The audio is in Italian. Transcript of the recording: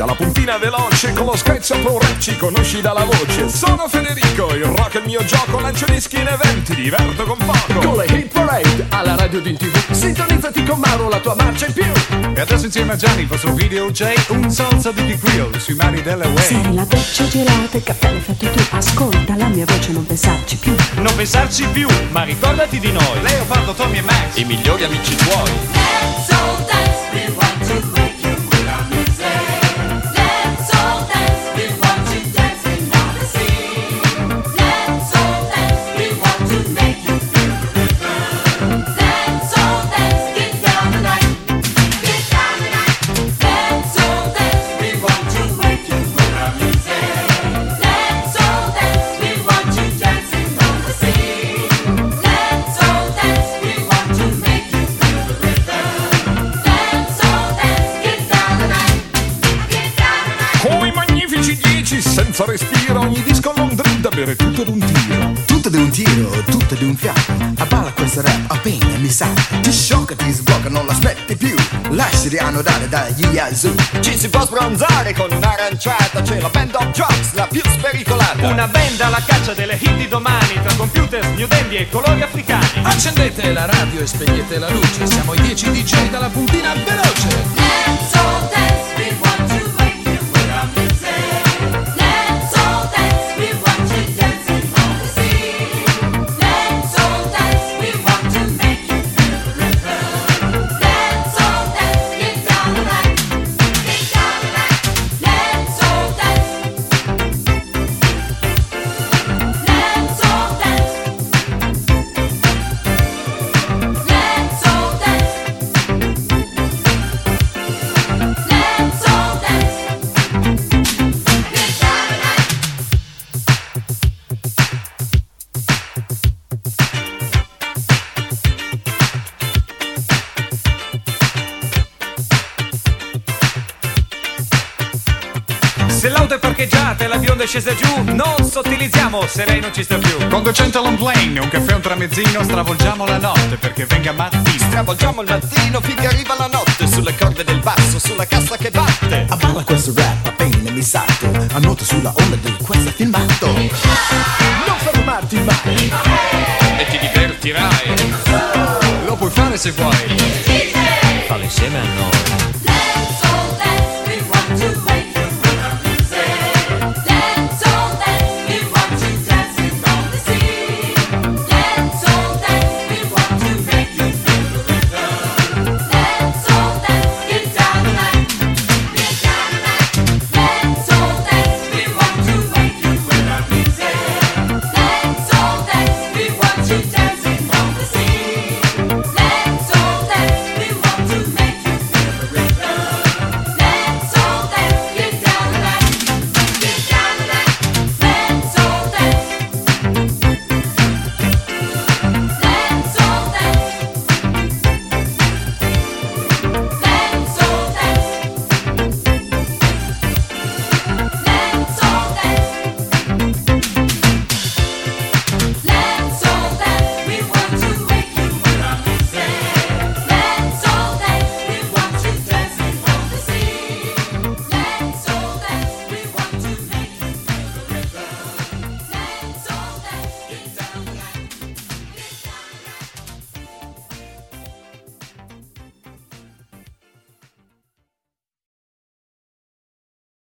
dalla puntina veloce, con lo scherzo pure ci conosci dalla voce. Sono Federico, il rock è il mio gioco, lancio dischi in eventi, diverto con poco. Con le hit parade, alla radio ed in tv, sintonizzati con Mauro, la tua marcia in più. E adesso insieme a Gianni, il vostro video c'è un salsa di grill sui mari della Way. Se la doccia gelata, il caffè l'hai fatto tu, ascolta la mia voce, non pensarci più. Non pensarci più, ma ricordati di noi. Leopardo, Tommy e Max, i migliori amici tuoi. Let's all dance, we want to make you with our music. Let's all dance, we want you dancing on the sea. Let's all dance, we want to make you feel the rhythm. Let's all dance, get down tonight, get down tonight. Let's all dance, we want to make you with our music. Let's all dance, we want you dancing on the sea. Let's all dance, we want to make you feel the rhythm. Let's all dance, get down tonight, get down tonight. Con i magnifici 10 senza respiro, ogni disco non da bere tutto d'un tiro. Tutto di un tiro, tutto di un fiato. A balla questo rap appena mi sa. Ti sciocca, ti sblocca, non l'aspetti più. Lasciati annodare dagli Yazoo. Ci si può sbronzare con un'aranciata, c'è la Band of Jocks, la più spericolata. Una band alla caccia delle hit di domani, tra computer, new dandy e colori africani. Accendete la radio e spegnete la luce, siamo i 10 DJ dalla puntina veloce. Let's all dance, we want to make you with our music. Let's all dance, we want you dancing on the sea. Let's all dance, we want to make you feel the rhythm. Let's all dance, get down tonight, get down tonight. Let's all dance. Let's all dance. Let's all dance. Let's all dance. Get down tonight. Se l'auto è parcheggiata e la bionda è scesa giù, non sottilizziamo se lei non ci sta più. con 200 long plane, un caffè e un tramezzino, stravolgiamo la notte perché venga mattino. Travolgiamo il mattino finché arriva la notte, sulle corde del basso, sulla cassa che batte. A balla questo rap appena mi salto. Annotto sulla onda di questo filmato. Non fermarti mai. E ti divertirai. Lo puoi fare se vuoi. Fallo insieme a noi.